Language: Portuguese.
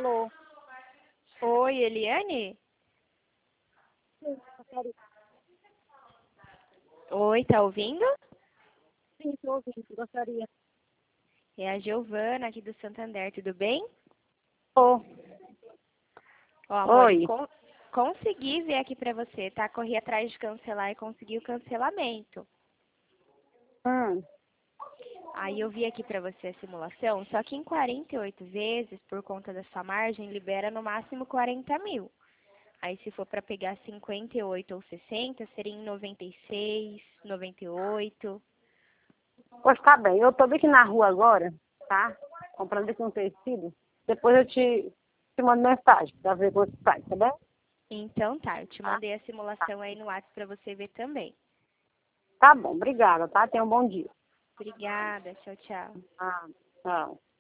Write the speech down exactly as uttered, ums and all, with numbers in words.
Alô? Oi, Eliane? Sim, gostaria. Oi, tá ouvindo? Sim, estou ouvindo. Gostaria. É a Giovana aqui do Santander, tudo bem? Ô, Ó, amor, oi. con consegui ver aqui pra você, tá? Corri atrás de cancelar e consegui o cancelamento. Hum. Aí eu vi aqui pra você a simulação, só que em quarenta e oito vezes, por conta da sua margem, libera no máximo quarenta mil. Aí se for pra pegar cinquenta e oito ou sessenta, seria em noventa e seis, noventa e oito. Pois tá bem. Eu tô bem aqui na rua agora, tá? Comprando aqui um tecido. Depois eu te, te mando mensagem pra ver quanto sai, tá bem? Então tá, eu te Tá? mandei a simulação aí no WhatsApp pra você ver também. Tá bom. Obrigada, tá? Tenha um bom dia. Obrigada, tchau, tchau. Ah, tchau.